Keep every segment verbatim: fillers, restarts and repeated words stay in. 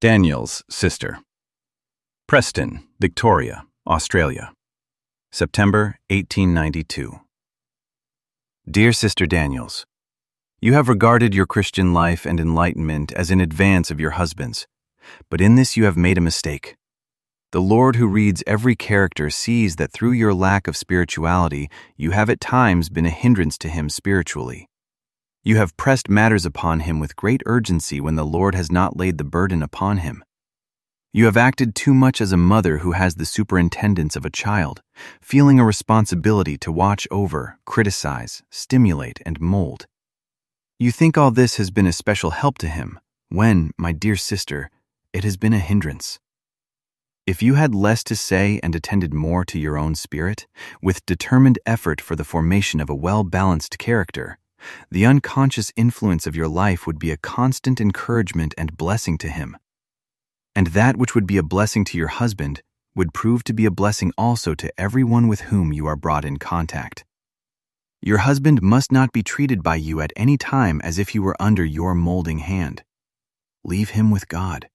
Daniel's sister. Preston, Victoria, Australia. September eighteen ninety-two. Dear Sister Daniels, you have regarded your Christian life and enlightenment as in advance of your husband's, but in this you have made a mistake. The Lord who reads every character sees that through your lack of spirituality, you have at times been a hindrance to him spiritually. You have pressed matters upon him with great urgency when the Lord has not laid the burden upon him. You have acted too much as a mother who has the superintendence of a child, feeling a responsibility to watch over, criticize, stimulate, and mold. You think all this has been a special help to him, when, my dear sister, it has been a hindrance. If you had less to say and attended more to your own spirit, with determined effort for the formation of a well-balanced character, the unconscious influence of your life would be a constant encouragement and blessing to him. And that which would be a blessing to your husband would prove to be a blessing also to everyone with whom you are brought in contact. Your husband must not be treated by you at any time as if he were under your molding hand. Leave him with God.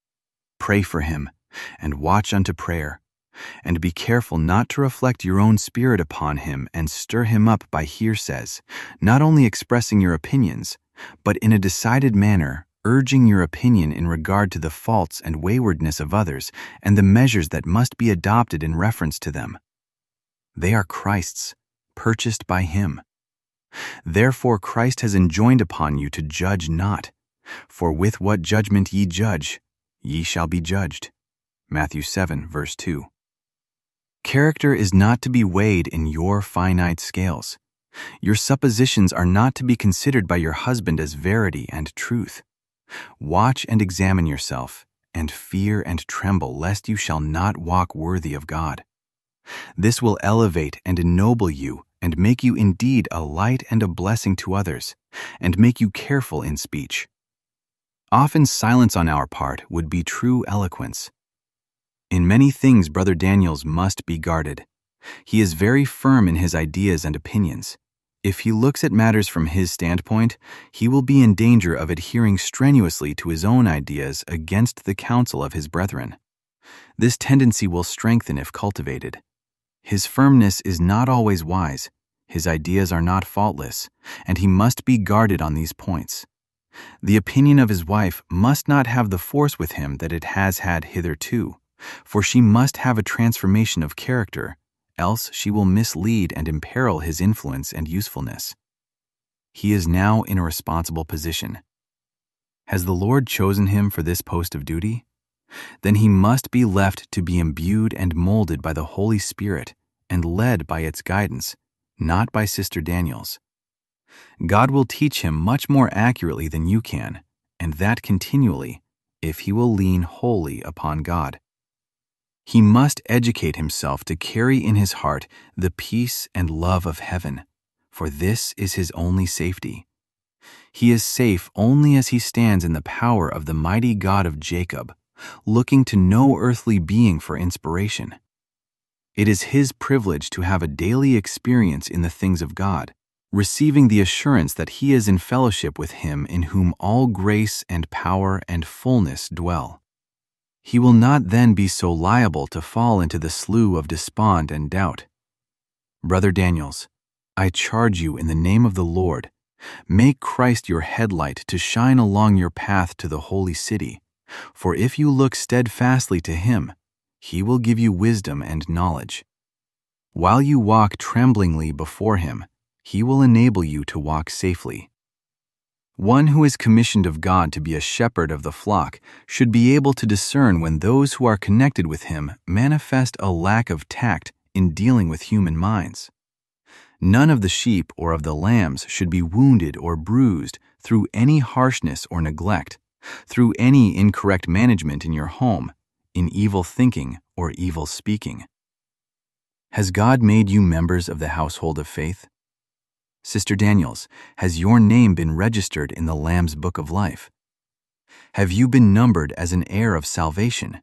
Pray for him, and watch unto prayer, and be careful not to reflect your own spirit upon him and stir him up by hearsays, not only expressing your opinions, but in a decided manner urging your opinion in regard to the faults and waywardness of others and the measures that must be adopted in reference to them. They are Christ's, purchased by him. Therefore Christ has enjoined upon you to judge not, for with what judgment ye judge, ye shall be judged. Matthew seven, verse two. Character is not to be weighed in your finite scales. Your suppositions are not to be considered by your husband as verity and truth. Watch and examine yourself, and fear and tremble lest you shall not walk worthy of God. This will elevate and ennoble you and make you indeed a light and a blessing to others, and make you careful in speech. Often silence on our part would be true eloquence. In many things Brother Daniels must be guarded. He is very firm in his ideas and opinions. If he looks at matters from his standpoint, he will be in danger of adhering strenuously to his own ideas against the counsel of his brethren. This tendency will strengthen if cultivated. His firmness is not always wise, his ideas are not faultless, and he must be guarded on these points. The opinion of his wife must not have the force with him that it has had hitherto, for she must have a transformation of character, else she will mislead and imperil his influence and usefulness. He is now in a responsible position. Has the Lord chosen him for this post of duty? Then he must be left to be imbued and molded by the Holy Spirit and led by its guidance, not by Sister Daniels. God will teach him much more accurately than you can, and that continually, if he will lean wholly upon God. He must educate himself to carry in his heart the peace and love of heaven, for this is his only safety. He is safe only as he stands in the power of the mighty God of Jacob, looking to no earthly being for inspiration. It is his privilege to have a daily experience in the things of God, receiving the assurance that he is in fellowship with him in whom all grace and power and fullness dwell. He will not then be so liable to fall into the slough of despond and doubt. Brother Daniels, I charge you in the name of the Lord, make Christ your headlight to shine along your path to the holy city, for if you look steadfastly to him, he will give you wisdom and knowledge. While you walk tremblingly before him, he will enable you to walk safely. One who is commissioned of God to be a shepherd of the flock should be able to discern when those who are connected with him manifest a lack of tact in dealing with human minds. None of the sheep or of the lambs should be wounded or bruised through any harshness or neglect, through any incorrect management in your home, in evil thinking or evil speaking. Has God made you members of the household of faith? Sister Daniels, has your name been registered in the Lamb's Book of Life? Have you been numbered as an heir of salvation?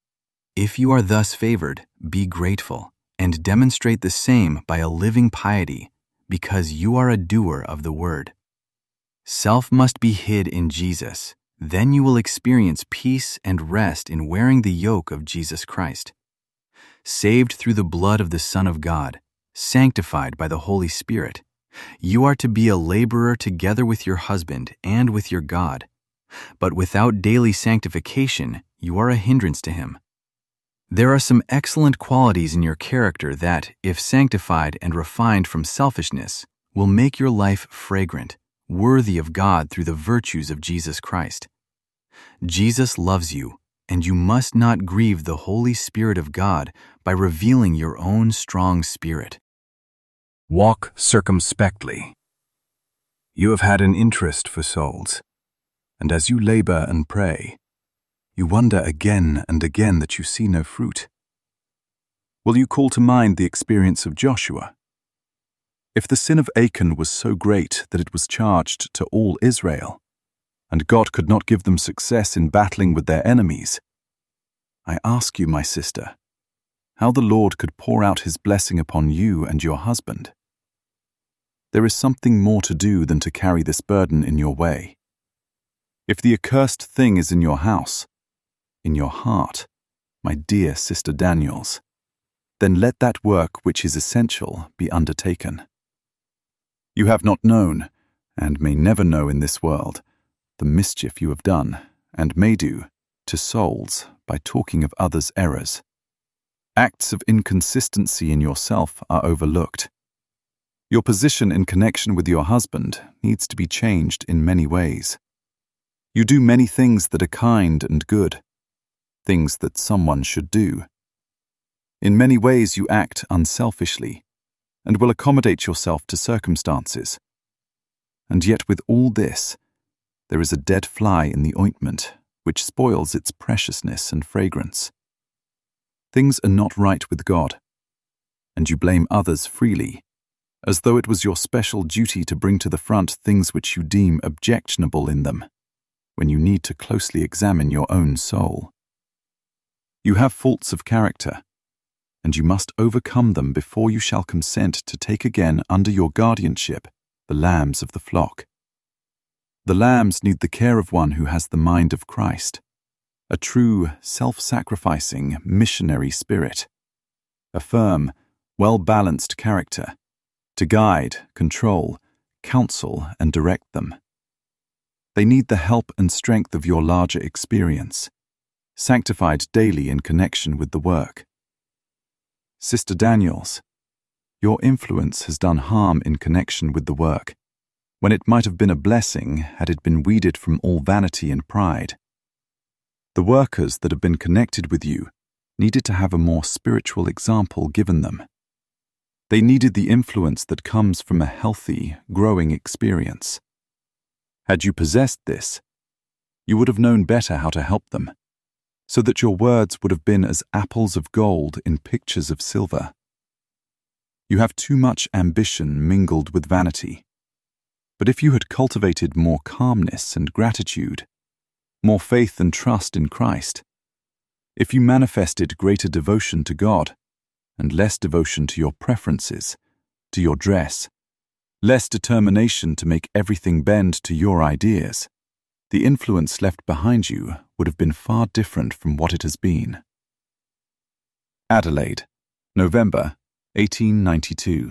If you are thus favored, be grateful, and demonstrate the same by a living piety, because you are a doer of the word. Self must be hid in Jesus, Then you will experience peace and rest in wearing the yoke of Jesus Christ. Saved through the blood of the Son of God, sanctified by the Holy Spirit, you are to be a laborer together with your husband and with your God. But without daily sanctification, you are a hindrance to him. There are some excellent qualities in your character that, if sanctified and refined from selfishness, will make your life fragrant, worthy of God through the virtues of Jesus Christ. Jesus loves you, and you must not grieve the Holy Spirit of God by revealing your own strong spirit. Walk circumspectly. You have had an interest for souls, and as you labor and pray, you wonder again and again that you see no fruit. Will you call to mind the experience of Joshua? If the sin of Achan was so great that it was charged to all Israel, and God could not give them success in battling with their enemies, I ask you, my sister, how the Lord could pour out his blessing upon you and your husband. There is something more to do than to carry this burden in your way. If the accursed thing is in your house, in your heart, my dear Sister Daniels, then let that work which is essential be undertaken. You have not known, and may never know in this world, the mischief you have done, and may do, to souls by talking of others' errors. Acts of inconsistency in yourself are overlooked. Your position in connection with your husband needs to be changed in many ways. You do many things that are kind and good, things that someone should do. In many ways you act unselfishly, and will accommodate yourself to circumstances. And yet with all this, there is a dead fly in the ointment which spoils its preciousness and fragrance. Things are not right with God, and you blame others freely, as though it was your special duty to bring to the front things which you deem objectionable in them, when you need to closely examine your own soul. You have faults of character, and you must overcome them before you shall consent to take again under your guardianship the lambs of the flock. The lambs need the care of one who has the mind of Christ, a true, self-sacrificing, missionary spirit, a firm, well-balanced character, to guide, control, counsel, and direct them. They need the help and strength of your larger experience, sanctified daily in connection with the work. Sister Daniels, your influence has done harm in connection with the work, when it might have been a blessing had it been weeded from all vanity and pride. The workers that have been connected with you needed to have a more spiritual example given them. They needed the influence that comes from a healthy, growing experience. Had you possessed this, you would have known better how to help them, so that your words would have been as apples of gold in pictures of silver. You have too much ambition mingled with vanity. But if you had cultivated more calmness and gratitude, more faith and trust in Christ, if you manifested greater devotion to God, and less devotion to your preferences, to your dress, less determination to make everything bend to your ideas, the influence left behind you would have been far different from what it has been. Adelaide, November, eighteen ninety-two.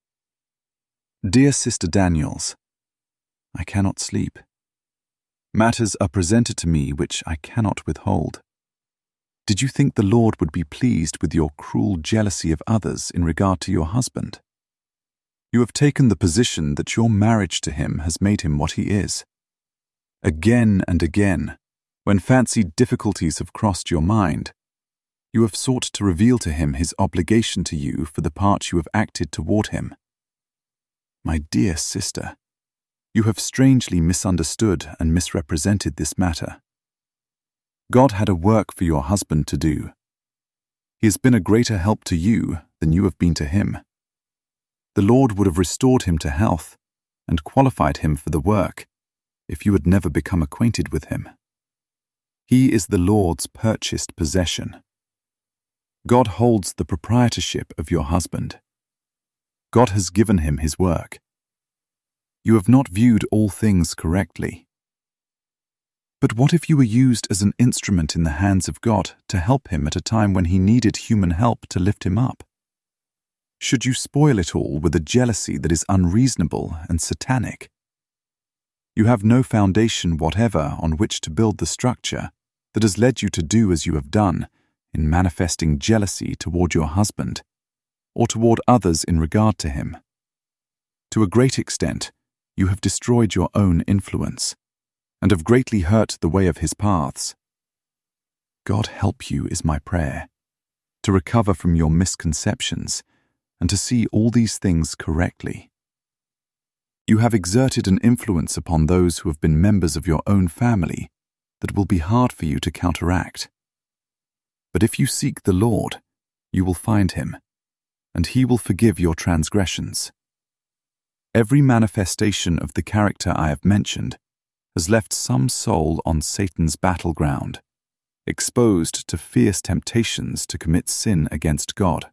Dear Sister Daniels, I cannot sleep. Matters are presented to me which I cannot withhold. Did you think the Lord would be pleased with your cruel jealousy of others in regard to your husband? You have taken the position that your marriage to him has made him what he is. Again and again, when fancied difficulties have crossed your mind, you have sought to reveal to him his obligation to you for the part you have acted toward him. My dear sister, you have strangely misunderstood and misrepresented this matter. God had a work for your husband to do. He has been a greater help to you than you have been to him. The Lord would have restored him to health and qualified him for the work if you had never become acquainted with him. He is the Lord's purchased possession. God holds the proprietorship of your husband. God has given him his work. You have not viewed all things correctly. But what if you were used as an instrument in the hands of God to help him at a time when he needed human help to lift him up? Should you spoil it all with a jealousy that is unreasonable and satanic? You have no foundation whatever on which to build the structure that has led you to do as you have done in manifesting jealousy toward your husband or toward others in regard to him. To a great extent, you have destroyed your own influence and have greatly hurt the way of his paths. God help you is my prayer, to recover from your misconceptions and to see all these things correctly. You have exerted an influence upon those who have been members of your own family that will be hard for you to counteract. But if you seek the Lord, you will find him, and he will forgive your transgressions. Every manifestation of the character I have mentioned has left some soul on Satan's battleground, exposed to fierce temptations to commit sin against God.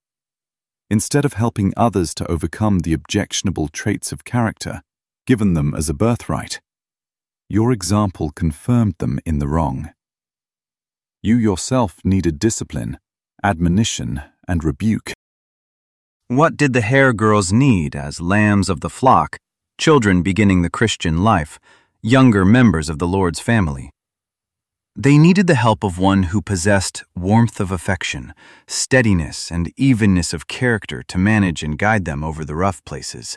Instead of helping others to overcome the objectionable traits of character given them as a birthright, your example confirmed them in the wrong. You yourself needed discipline, admonition, and rebuke. What did the Hare girls need as lambs of the flock, children beginning the Christian life, younger members of the Lord's family? They needed the help of one who possessed warmth of affection, steadiness, and evenness of character to manage and guide them over the rough places.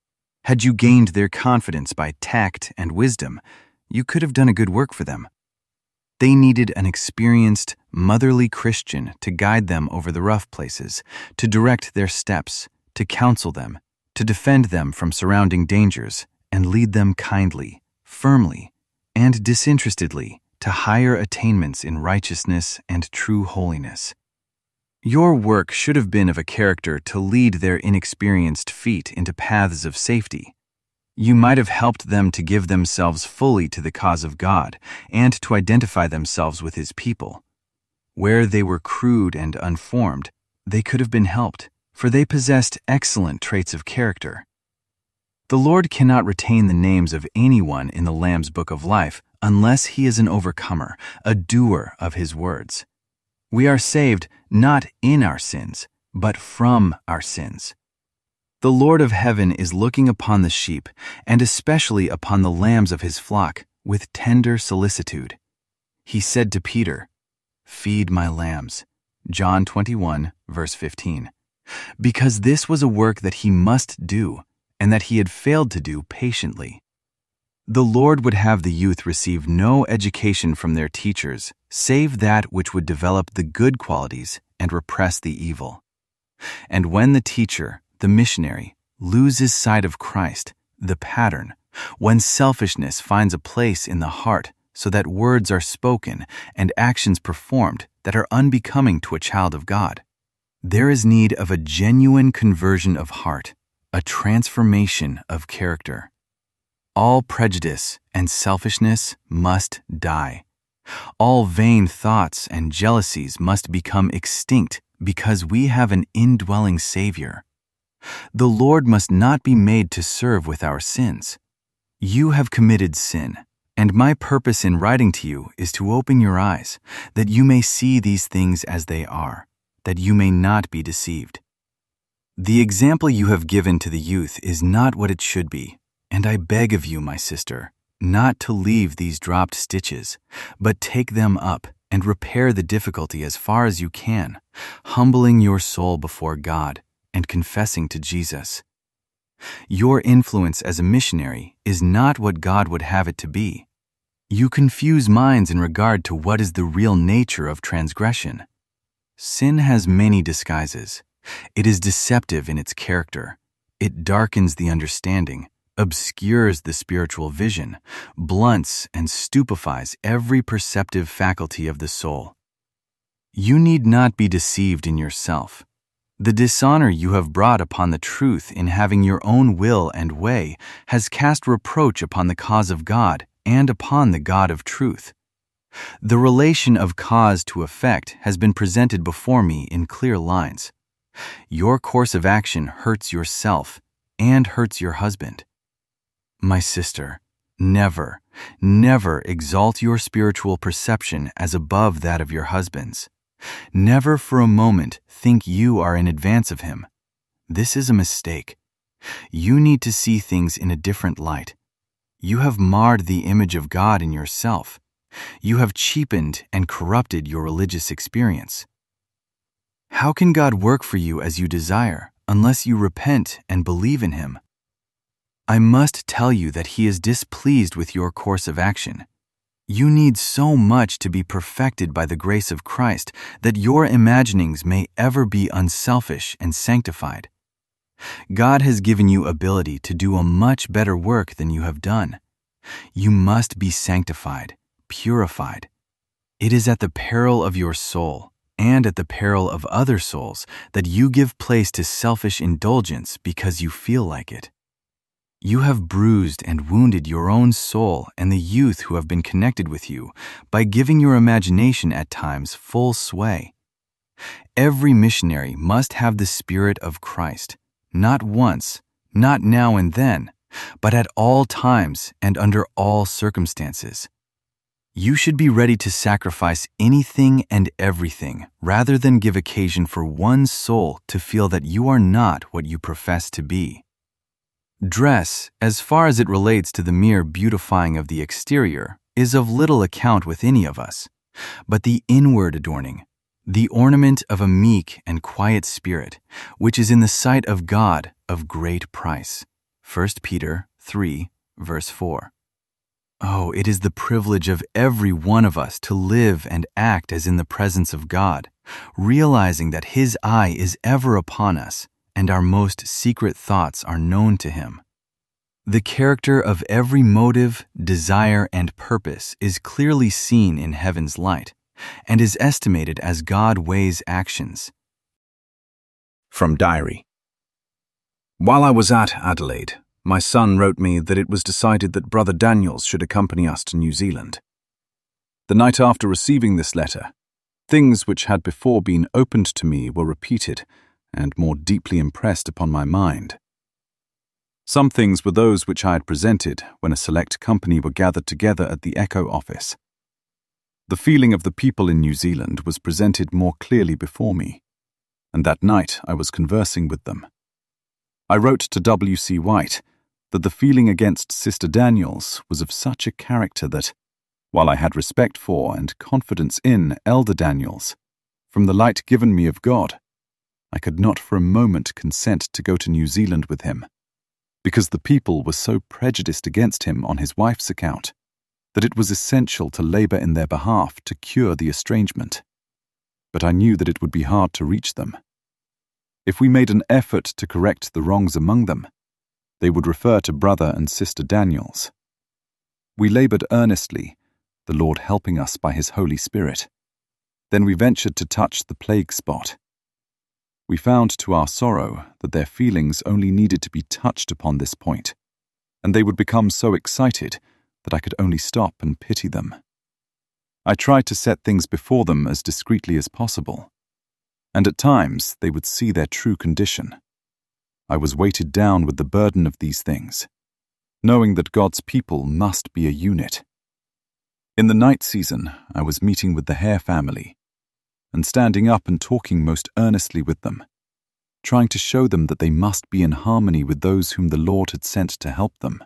Had you gained their confidence by tact and wisdom, you could have done a good work for them. They needed an experienced, motherly Christian to guide them over the rough places, to direct their steps, to counsel them, to defend them from surrounding dangers, and lead them kindly, firmly, and disinterestedly to higher attainments in righteousness and true holiness. Your work should have been of a character to lead their inexperienced feet into paths of safety. You might have helped them to give themselves fully to the cause of God and to identify themselves with his people. Where they were crude and unformed, they could have been helped, for they possessed excellent traits of character. The Lord cannot retain the names of anyone in the Lamb's Book of Life unless he is an overcomer, a doer of his words. We are saved not in our sins, but from our sins. The Lord of heaven is looking upon the sheep, and especially upon the lambs of his flock, with tender solicitude. He said to Peter, "Feed my lambs," John twenty-one, verse fifteen, because this was a work that he must do, and that he had failed to do patiently. The Lord would have the youth receive no education from their teachers, save that which would develop the good qualities and repress the evil. And when the teacher, the missionary, loses sight of Christ, the pattern, when selfishness finds a place in the heart so that words are spoken and actions performed that are unbecoming to a child of God, there is need of a genuine conversion of heart, a transformation of character. All prejudice and selfishness must die. All vain thoughts and jealousies must become extinct because we have an indwelling Savior. The Lord must not be made to serve with our sins. You have committed sin, and my purpose in writing to you is to open your eyes, that you may see these things as they are, that you may not be deceived. The example you have given to the youth is not what it should be, and I beg of you, my sister, not to leave these dropped stitches, but take them up and repair the difficulty as far as you can, humbling your soul before God and confessing to Jesus. Your influence as a missionary is not what God would have it to be. You confuse minds in regard to what is the real nature of transgression. Sin has many disguises. It is deceptive in its character. It darkens the understanding, obscures the spiritual vision, blunts and stupefies every perceptive faculty of the soul. You need not be deceived in yourself. The dishonor you have brought upon the truth in having your own will and way has cast reproach upon the cause of God and upon the God of truth. The relation of cause to effect has been presented before me in clear lines. Your course of action hurts yourself and hurts your husband. My sister, never, Never exalt your spiritual perception as above that of your husband's. Never for a moment think you are in advance of him. This is a mistake. You need to see things in a different light. You have marred the image of God in yourself. You have cheapened and corrupted your religious experience. How can God work for you as you desire unless you repent and believe in Him? I must tell you that He is displeased with your course of action. You need so much to be perfected by the grace of Christ that your imaginings may ever be unselfish and sanctified. God has given you ability to do a much better work than you have done. You must be sanctified, purified. It is at the peril of your soul and at the peril of other souls that you give place to selfish indulgence because you feel like it. You have bruised and wounded your own soul and the youth who have been connected with you by giving your imagination at times full sway. Every missionary must have the Spirit of Christ, not once, not now and then, but at all times and under all circumstances. You should be ready to sacrifice anything and everything rather than give occasion for one soul to feel that you are not what you profess to be. Dress, as far as it relates to the mere beautifying of the exterior, is of little account with any of us, but the inward adorning, the ornament of a meek and quiet spirit, which is in the sight of God of great price. First Peter three, verse four. Oh, it is the privilege of every one of us to live and act as in the presence of God, realizing that His eye is ever upon us, and our most secret thoughts are known to Him. The character of every motive, desire, and purpose is clearly seen in heaven's light, and is estimated as God weighs actions. From Diary. While I was at Adelaide, my son wrote me that it was decided that Brother Daniels should accompany us to New Zealand. The night after receiving this letter, things which had before been opened to me were repeated and more deeply impressed upon my mind. Some things were those which I had presented when a select company were gathered together at the Echo office. The feeling of the people in New Zealand was presented more clearly before me, and that night I was conversing with them. I wrote to W C White that the feeling against Sister Daniels was of such a character that, while I had respect for and confidence in Elder Daniels, from the light given me of God, I could not for a moment consent to go to New Zealand with him, because the people were so prejudiced against him on his wife's account that it was essential to labor in their behalf to cure the estrangement. But I knew that it would be hard to reach them. If we made an effort to correct the wrongs among them, they would refer to Brother and Sister Daniels. We labored earnestly, the Lord helping us by His Holy Spirit. Then we ventured to touch the plague spot. We found to our sorrow that their feelings only needed to be touched upon this point, and they would become so excited that I could only stop and pity them. I tried to set things before them as discreetly as possible, and at times they would see their true condition. I was weighted down with the burden of these things, knowing that God's people must be a unit. In the night season, I was meeting with the Hare family, and standing up and talking most earnestly with them, trying to show them that they must be in harmony with those whom the Lord had sent to help them.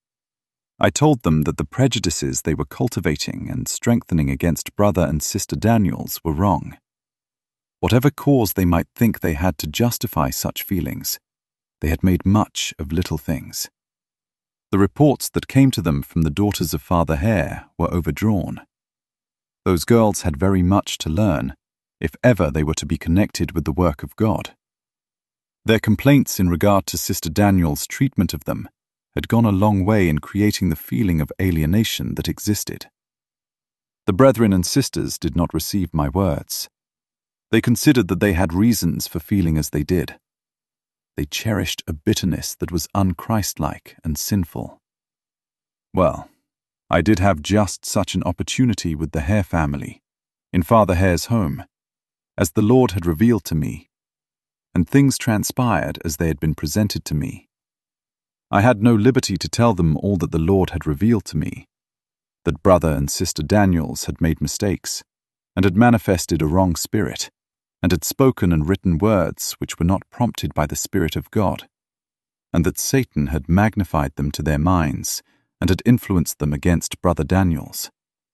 I told them that the prejudices they were cultivating and strengthening against Brother and Sister Daniels were wrong. Whatever cause they might think they had to justify such feelings, they had made much of little things. The reports that came to them from the daughters of Father Hare were overdrawn. Those girls had very much to learn, if ever they were to be connected with the work of God. Their complaints in regard to Sister Daniels' treatment of them had gone a long way in creating the feeling of alienation that existed. The brethren and sisters did not receive my words. They considered that they had reasons for feeling as they did. They cherished a bitterness that was unchristlike and sinful. Well, I did have just such an opportunity with the Hare family, in Father Hare's home, as the Lord had revealed to me, and things transpired as they had been presented to me. I had no liberty to tell them all that the Lord had revealed to me, that Brother and Sister Daniels had made mistakes, and had manifested a wrong spirit, and had spoken and written words which were not prompted by the Spirit of God, and that Satan had magnified them to their minds and had influenced them against Brother Daniels.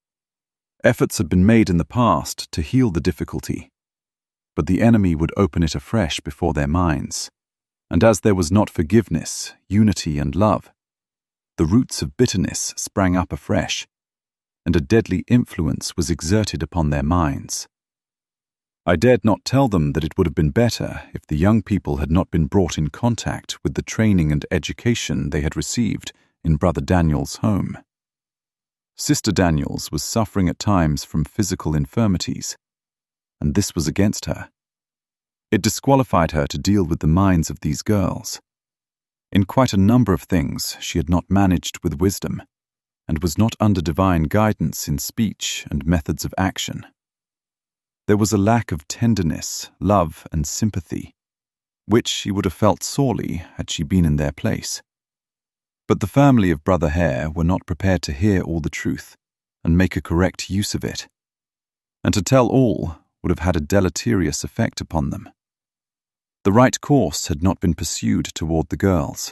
Efforts had been made in the past to heal the difficulty, but the enemy would open it afresh before their minds, and as there was not forgiveness, unity, and love, the roots of bitterness sprang up afresh, and a deadly influence was exerted upon their minds. I dared not tell them that it would have been better if the young people had not been brought in contact with the training and education they had received in Brother Daniels' home. Sister Daniels was suffering at times from physical infirmities, and this was against her. It disqualified her to deal with the minds of these girls. In quite a number of things she had not managed with wisdom, and was not under divine guidance in speech and methods of action. There was a lack of tenderness, love, and sympathy, which she would have felt sorely had she been in their place. But the family of Brother Hare were not prepared to hear all the truth and make a correct use of it, and to tell all would have had a deleterious effect upon them. The right course had not been pursued toward the girls.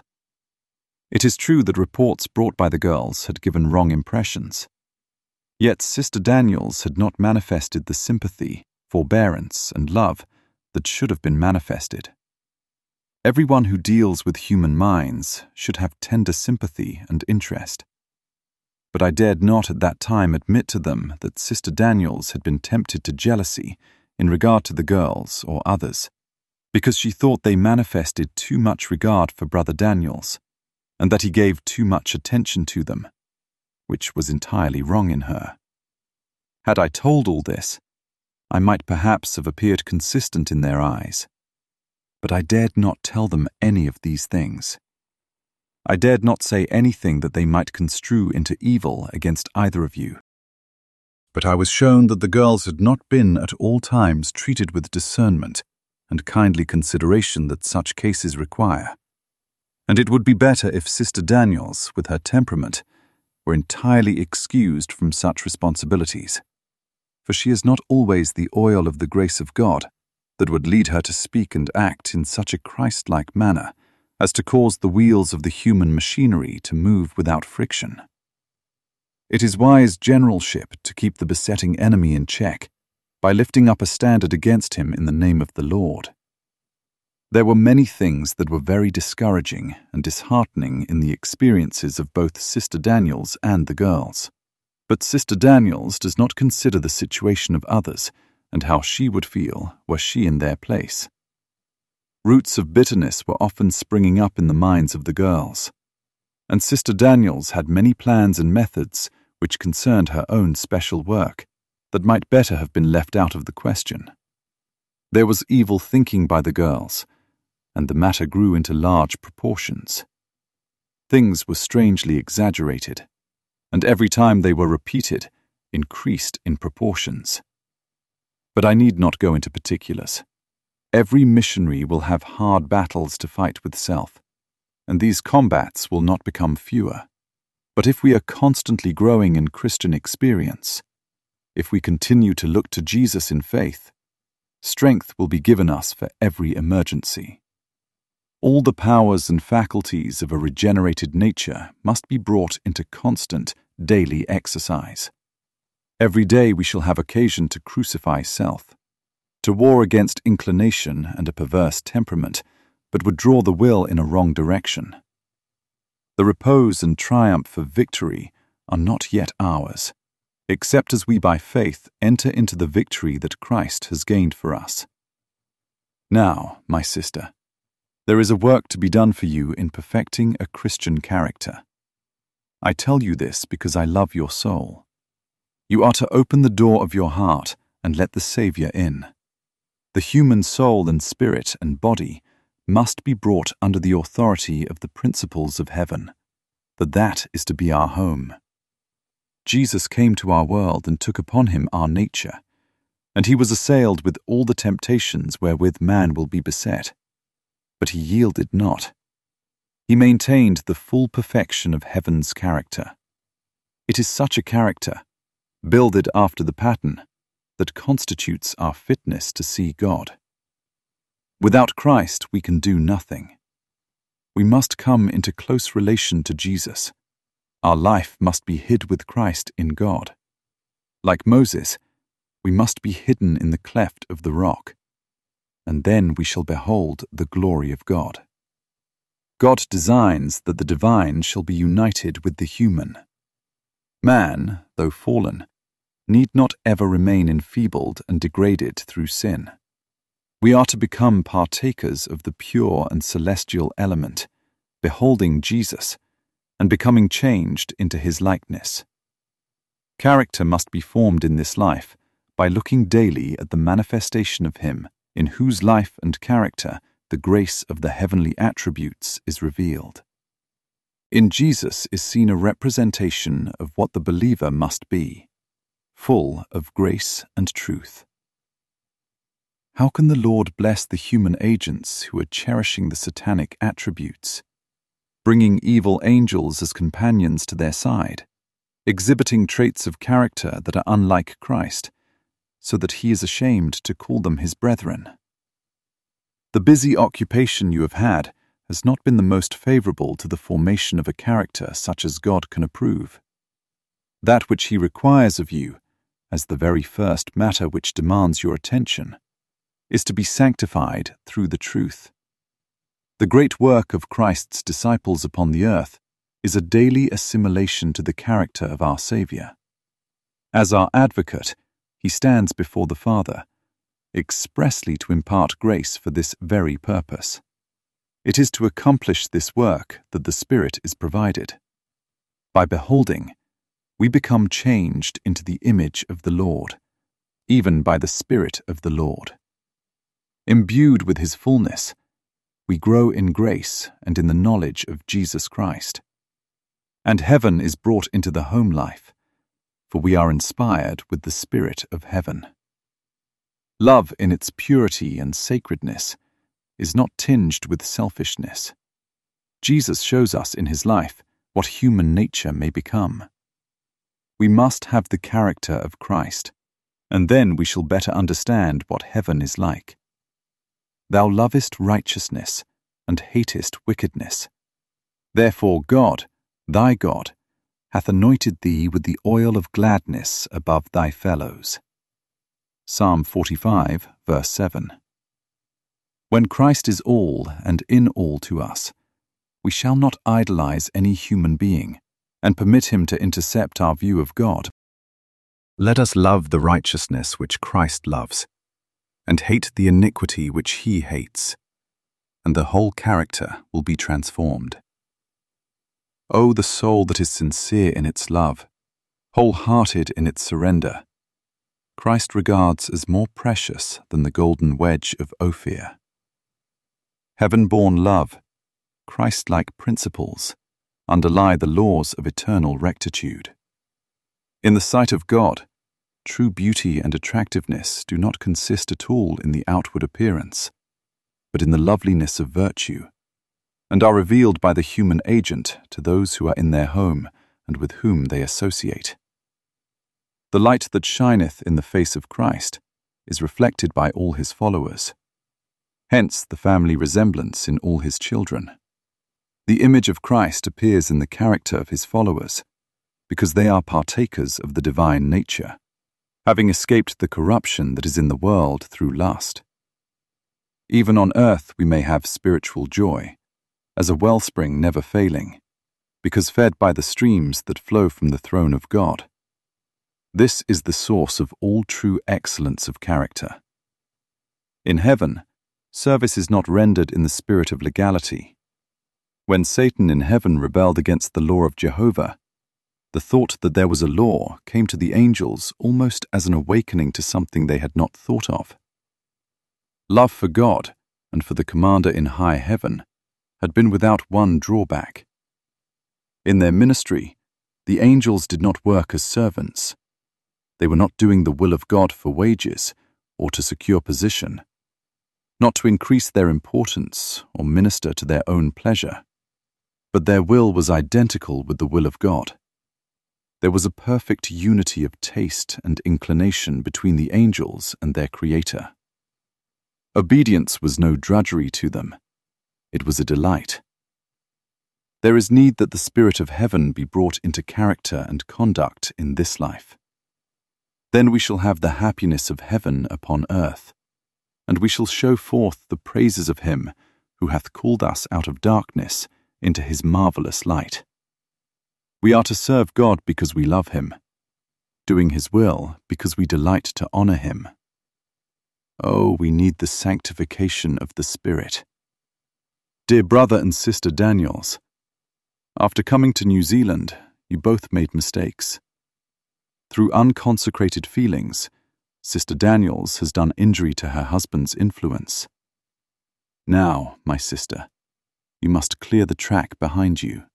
It is true that reports brought by the girls had given wrong impressions. Yet Sister Daniels had not manifested the sympathy, forbearance, and love that should have been manifested. Everyone who deals with human minds should have tender sympathy and interest. But I dared not at that time admit to them that Sister Daniels had been tempted to jealousy in regard to the girls or others, because she thought they manifested too much regard for Brother Daniels, and that he gave too much attention to them, which was entirely wrong in her. Had I told all this, I might perhaps have appeared consistent in their eyes, but I dared not tell them any of these things. I dared not say anything that they might construe into evil against either of you. But I was shown that the girls had not been at all times treated with discernment and kindly consideration that such cases require, and it would be better if Sister Daniels, with her temperament, were entirely excused from such responsibilities, for she is not always the oil of the grace of God that would lead her to speak and act in such a Christ-like manner as to cause the wheels of the human machinery to move without friction. It is wise generalship to keep the besetting enemy in check by lifting up a standard against him in the name of the Lord. There were many things that were very discouraging and disheartening in the experiences of both Sister Daniels and the girls. But Sister Daniels does not consider the situation of others and how she would feel were she in their place. Roots of bitterness were often springing up in the minds of the girls, and Sister Daniels had many plans and methods which concerned her own special work that might better have been left out of the question. There was evil thinking by the girls, and the matter grew into large proportions. Things were strangely exaggerated, and every time they were repeated, increased in proportions. But I need not go into particulars. Every missionary will have hard battles to fight with self, and these combats will not become fewer. But if we are constantly growing in Christian experience, if we continue to look to Jesus in faith, strength will be given us for every emergency. All the powers and faculties of a regenerated nature must be brought into constant, daily exercise. Every day we shall have occasion to crucify self, to war against inclination and a perverse temperament, but would draw the will in a wrong direction. The repose and triumph of victory are not yet ours, except as we by faith enter into the victory that Christ has gained for us. Now, my sister, there is a work to be done for you in perfecting a Christian character. I tell you this because I love your soul. You are to open the door of your heart and let the Savior in. The human soul and spirit and body must be brought under the authority of the principles of heaven, for that is to be our home. Jesus came to our world and took upon him our nature, and he was assailed with all the temptations wherewith man will be beset. But he yielded not. He maintained the full perfection of heaven's character. It is such a character, builded after the pattern, that constitutes our fitness to see God. Without Christ, we can do nothing. We must come into close relation to Jesus. Our life must be hid with Christ in God. Like Moses, we must be hidden in the cleft of the rock, and then we shall behold the glory of God. God designs that the divine shall be united with the human. Man, though fallen, need not ever remain enfeebled and degraded through sin. We are to become partakers of the pure and celestial element, beholding Jesus, and becoming changed into his likeness. Character must be formed in this life by looking daily at the manifestation of him in whose life and character the grace of the heavenly attributes is revealed. In Jesus is seen a representation of what the believer must be, full of grace and truth. How can the Lord bless the human agents who are cherishing the satanic attributes, bringing evil angels as companions to their side, exhibiting traits of character that are unlike Christ, so that he is ashamed to call them his brethren? The busy occupation you have had has not been the most favorable to the formation of a character such as God can approve. That which he requires of you, as the very first matter which demands your attention, is to be sanctified through the truth. The great work of Christ's disciples upon the earth is a daily assimilation to the character of our Saviour. As our advocate, he stands before the Father, expressly to impart grace for this very purpose. It is to accomplish this work that the Spirit is provided. By beholding, we become changed into the image of the Lord, even by the Spirit of the Lord. Imbued with his fullness, we grow in grace and in the knowledge of Jesus Christ. And heaven is brought into the home life, for we are inspired with the Spirit of heaven. Love in its purity and sacredness is not tinged with selfishness. Jesus shows us in his life what human nature may become. We must have the character of Christ, and then we shall better understand what heaven is like. Thou lovest righteousness, and hatest wickedness. Therefore God, thy God, hath anointed thee with the oil of gladness above thy fellows. Psalm forty-five, verse seven. When Christ is all and in all to us, we shall not idolize any human being and permit him to intercept our view of God. Let us love the righteousness which Christ loves, and hate the iniquity which he hates, and the whole character will be transformed. O the soul that is sincere in its love, wholehearted in its surrender, Christ regards as more precious than the golden wedge of Ophir. Heaven-born love, Christ-like principles, underlie the laws of eternal rectitude. In the sight of God, true beauty and attractiveness do not consist at all in the outward appearance, but in the loveliness of virtue, and are revealed by the human agent to those who are in their home and with whom they associate. The light that shineth in the face of Christ is reflected by all his followers. Hence the family resemblance in all his children. The image of Christ appears in the character of his followers, because they are partakers of the divine nature, having escaped the corruption that is in the world through lust. Even on earth we may have spiritual joy, as a wellspring never failing, because fed by the streams that flow from the throne of God. This is the source of all true excellence of character. In heaven, service is not rendered in the spirit of legality. When Satan in heaven rebelled against the law of Jehovah, the thought that there was a law came to the angels almost as an awakening to something they had not thought of. Love for God and for the commander in high heaven had been without one drawback. In their ministry, the angels did not work as servants. They were not doing the will of God for wages or to secure position, not to increase their importance or minister to their own pleasure, but their will was identical with the will of God. There was a perfect unity of taste and inclination between the angels and their Creator. Obedience was no drudgery to them. It was a delight. There is need that the Spirit of heaven be brought into character and conduct in this life. Then we shall have the happiness of heaven upon earth, and we shall show forth the praises of Him who hath called us out of darkness into His marvelous light. We are to serve God because we love Him, doing His will because we delight to honor Him. Oh, we need the sanctification of the Spirit. Dear brother and sister Daniels, after coming to New Zealand, you both made mistakes. Through unconsecrated feelings, Sister Daniels has done injury to her husband's influence. Now, my sister, you must clear the track behind you.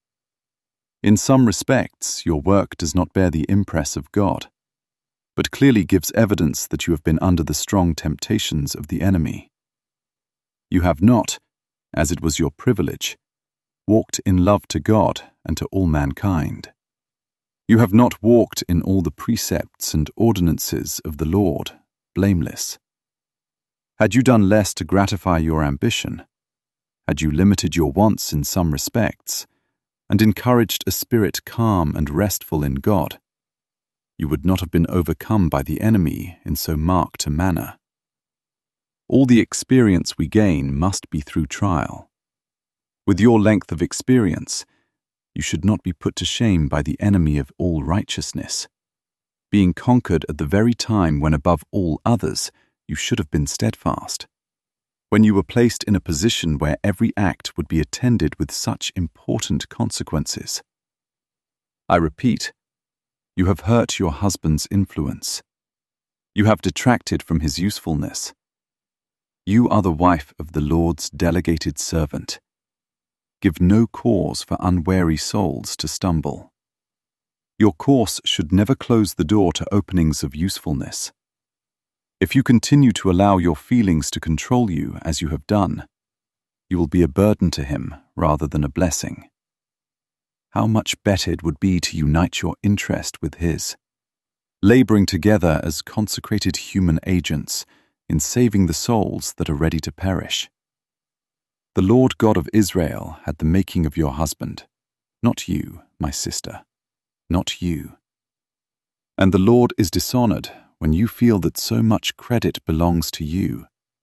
In some respects, your work does not bear the impress of God, but clearly gives evidence that you have been under the strong temptations of the enemy. You have not, as it was your privilege, walked in love to God and to all mankind. You have not walked in all the precepts and ordinances of the Lord, blameless. Had you done less to gratify your ambition, had you limited your wants in some respects, and encouraged a spirit calm and restful in God, you would not have been overcome by the enemy in so marked a manner. All the experience we gain must be through trial. With your length of experience, you should not be put to shame by the enemy of all righteousness, being conquered at the very time when above all others you should have been steadfast, when you were placed in a position where every act would be attended with such important consequences. I repeat, you have hurt your husband's influence. You have detracted from his usefulness. You are the wife of the Lord's delegated servant. Give no cause for unwary souls to stumble. Your course should never close the door to openings of usefulness. If you continue to allow your feelings to control you as you have done, you will be a burden to Him rather than a blessing. How much better it would be to unite your interest with His, laboring together as consecrated human agents in saving the souls that are ready to perish. The Lord God of Israel had the making of your husband, not you, my sister, not you. And the Lord is dishonored when you feel that so much credit belongs to you.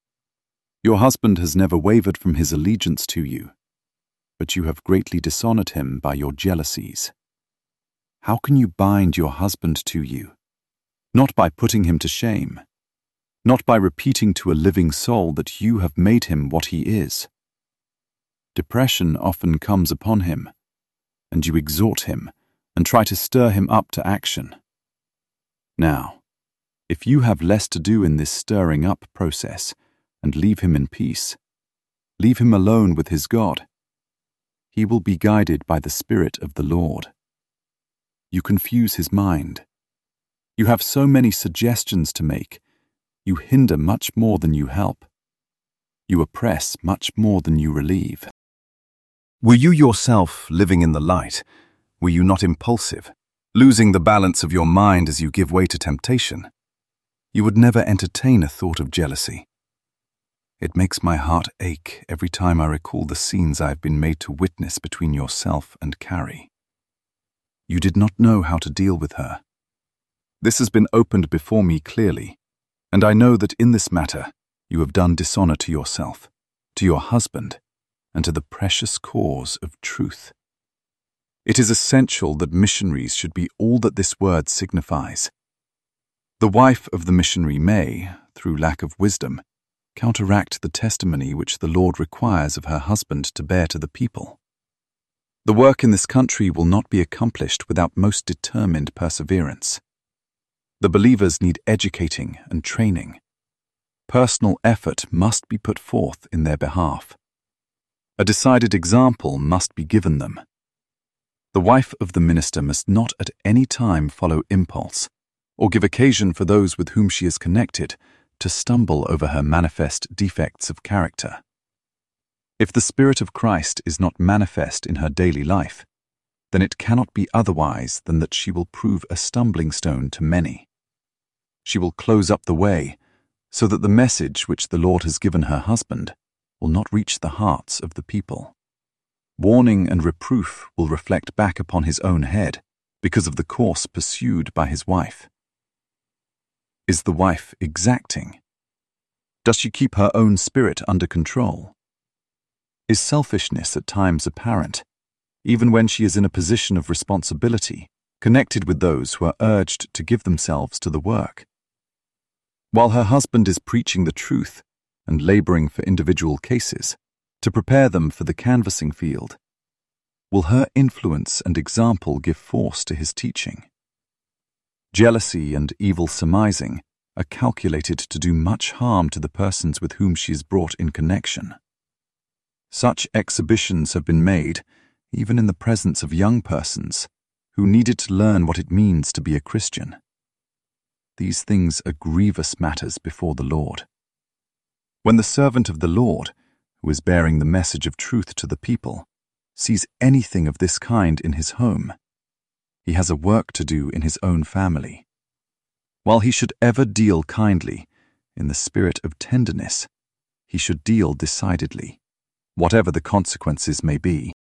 Your husband has never wavered from his allegiance to you, but you have greatly dishonored him by your jealousies. How can you bind your husband to you? Not by putting him to shame, not by repeating to a living soul that you have made him what he is. Depression often comes upon him, and you exhort him and try to stir him up to action. Now, if you have less to do in this stirring up process and leave him in peace, leave him alone with his God, he will be guided by the Spirit of the Lord. You confuse his mind. You have so many suggestions to make. You hinder much more than you help. You oppress much more than you relieve. Were you yourself living in the light? Were you not impulsive, losing the balance of your mind as you give way to temptation? You would never entertain a thought of jealousy. It makes my heart ache every time I recall the scenes I have been made to witness between yourself and Carrie. You did not know how to deal with her. This has been opened before me clearly, and I know that in this matter you have done dishonor to yourself, to your husband, and to the precious cause of truth. It is essential that missionaries should be all that this word signifies. The wife of the missionary may, through lack of wisdom, counteract the testimony which the Lord requires of her husband to bear to the people. The work in this country will not be accomplished without most determined perseverance. The believers need educating and training. Personal effort must be put forth in their behalf. A decided example must be given them. The wife of the minister must not at any time follow impulse, or give occasion for those with whom she is connected to stumble over her manifest defects of character. If the Spirit of Christ is not manifest in her daily life, then it cannot be otherwise than that she will prove a stumbling stone to many. She will close up the way, so that the message which the Lord has given her husband will not reach the hearts of the people. Warning and reproof will reflect back upon his own head because of the course pursued by his wife. Is the wife exacting? Does she keep her own spirit under control? Is selfishness at times apparent, even when she is in a position of responsibility, connected with those who are urged to give themselves to the work? While her husband is preaching the truth and laboring for individual cases, to prepare them for the canvassing field, will her influence and example give force to his teaching? Jealousy and evil surmising are calculated to do much harm to the persons with whom she is brought in connection. Such exhibitions have been made, even in the presence of young persons who needed to learn what it means to be a Christian. These things are grievous matters before the Lord. When the servant of the Lord, who is bearing the message of truth to the people, sees anything of this kind in his home, he has a work to do in his own family. While he should ever deal kindly, in the spirit of tenderness, he should deal decidedly, whatever the consequences may be.